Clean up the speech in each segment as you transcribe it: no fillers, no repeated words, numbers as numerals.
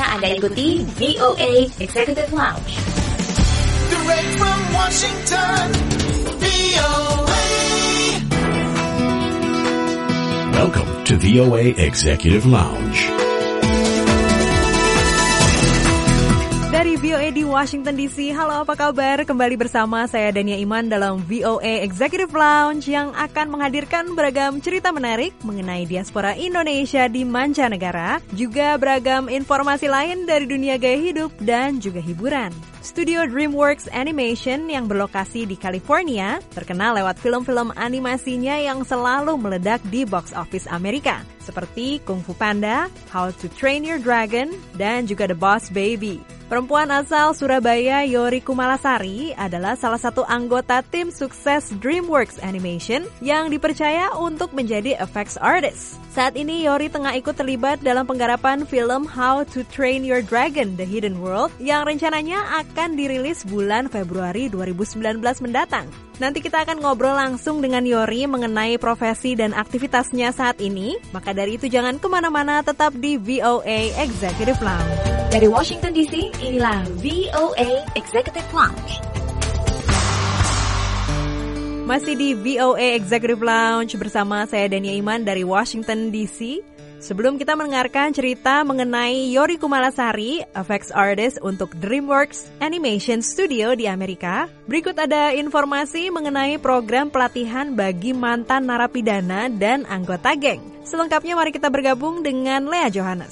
Anda ikuti VOA Executive Lounge. Direct from Washington, VOA. Welcome to VOA Executive Lounge. Dari VOA di Washington DC, halo apa kabar? Kembali bersama saya Dania Iman dalam VOA Executive Lounge yang akan menghadirkan beragam cerita menarik mengenai diaspora Indonesia di mancanegara, juga beragam informasi lain dari dunia gaya hidup dan juga hiburan. Studio DreamWorks Animation yang berlokasi di California terkenal lewat film-film animasinya yang selalu meledak di box office Amerika, seperti Kung Fu Panda, How to Train Your Dragon, dan juga The Boss Baby. Perempuan asal Surabaya, Yori Kumalasari, adalah salah satu anggota tim sukses DreamWorks Animation yang dipercaya untuk menjadi effects artist. Saat ini Yori tengah ikut terlibat dalam penggarapan film How to Train Your Dragon: The Hidden World yang rencananya akan dirilis bulan Februari 2019 mendatang. Nanti kita akan ngobrol langsung dengan Yori mengenai profesi dan aktivitasnya saat ini. Maka dari itu jangan kemana-mana, tetap di VOA Executive Lounge. Dari Washington DC, inilah VOA Executive Lounge. Masih di VOA Executive Lounge bersama saya Dania Iman dari Washington DC. Sebelum kita mendengarkan cerita mengenai Yori Kumalasari, effects artist untuk DreamWorks Animation Studio di Amerika, berikut ada informasi mengenai program pelatihan bagi mantan narapidana dan anggota geng. Selengkapnya mari kita bergabung dengan Lea Johannes.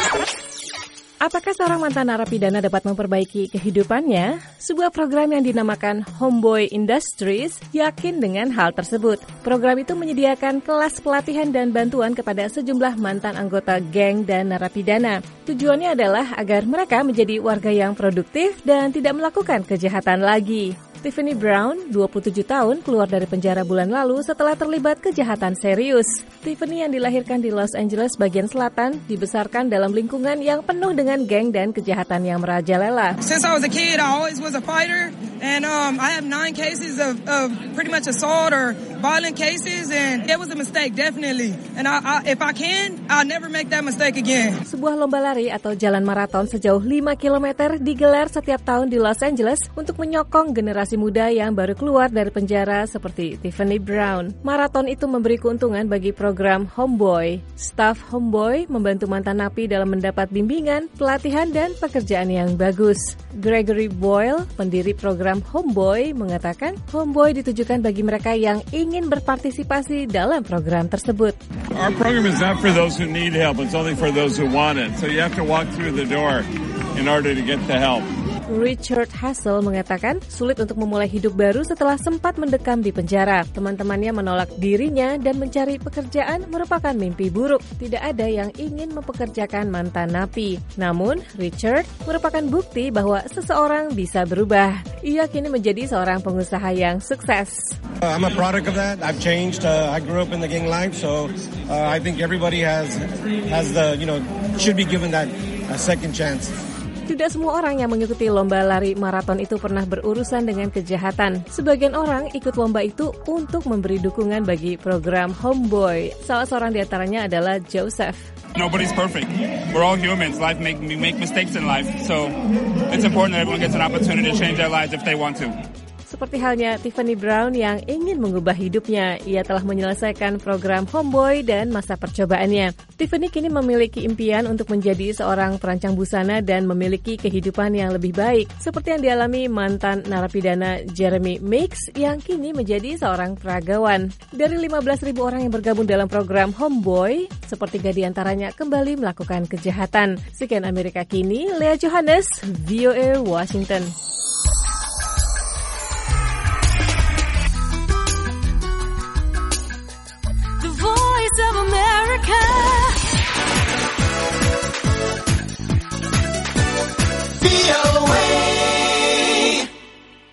Apakah seorang mantan narapidana dapat memperbaiki kehidupannya? Sebuah program yang dinamakan Homeboy Industries yakin dengan hal tersebut. Program itu menyediakan kelas pelatihan dan bantuan kepada sejumlah mantan anggota geng dan narapidana. Tujuannya adalah agar mereka menjadi warga yang produktif dan tidak melakukan kejahatan lagi. Tiffany Brown, 27 tahun, keluar dari penjara bulan lalu setelah terlibat kejahatan serius. Tiffany yang dilahirkan di Los Angeles bagian selatan, dibesarkan dalam lingkungan yang penuh dengan geng dan kejahatan yang merajalela. Since I was a kid, I always was a fighter, and I have 9 cases of pretty much assault or violent cases, and it was a mistake, definitely. And if I can, I'll never make that mistake again. Sebuah lomba lari atau jalan maraton sejauh 5 km digelar setiap tahun di Los Angeles untuk menyokong generasi muda yang baru keluar dari penjara seperti Tiffany Brown. Maraton itu memberi keuntungan bagi program Homeboy. Staf Homeboy membantu mantan napi dalam mendapat bimbingan, pelatihan, dan pekerjaan yang bagus. Gregory Boyle, pendiri program Homeboy, mengatakan Homeboy ditujukan bagi mereka yang ingin berpartisipasi dalam program tersebut. Our program is not for those who need help, it's only for those who want it. So you have to walk through the door in order to get the help. Richard Hassel mengatakan sulit untuk memulai hidup baru setelah sempat mendekam di penjara. Teman-temannya menolak dirinya dan mencari pekerjaan merupakan mimpi buruk. Tidak ada yang ingin mempekerjakan mantan napi. Namun, Richard merupakan bukti bahwa seseorang bisa berubah. Ia kini menjadi seorang pengusaha yang sukses. I'm a product of that. I've changed. I grew up in the gang life, so I think everybody has the, should be given that second chance. Tidak semua orang yang mengikuti lomba lari maraton itu pernah berurusan dengan kejahatan. Sebagian orang ikut lomba itu untuk memberi dukungan bagi program Homeboy. Salah seorang di antaranya adalah Joseph. Nobody's perfect. We're all humans. We make mistakes in life. So it's important that everyone gets an opportunity to change their lives if they want to. Seperti halnya Tiffany Brown yang ingin mengubah hidupnya, ia telah menyelesaikan program Homeboy dan masa percobaannya. Tiffany kini memiliki impian untuk menjadi seorang perancang busana dan memiliki kehidupan yang lebih baik, seperti yang dialami mantan narapidana Jeremy Meeks yang kini menjadi seorang peragawan. Dari 15.000 orang yang bergabung dalam program Homeboy, sepertiga di antaranya kembali melakukan kejahatan. Sekian Amerika Kini, Lea Johannes, VOA Washington. Of America. VOA.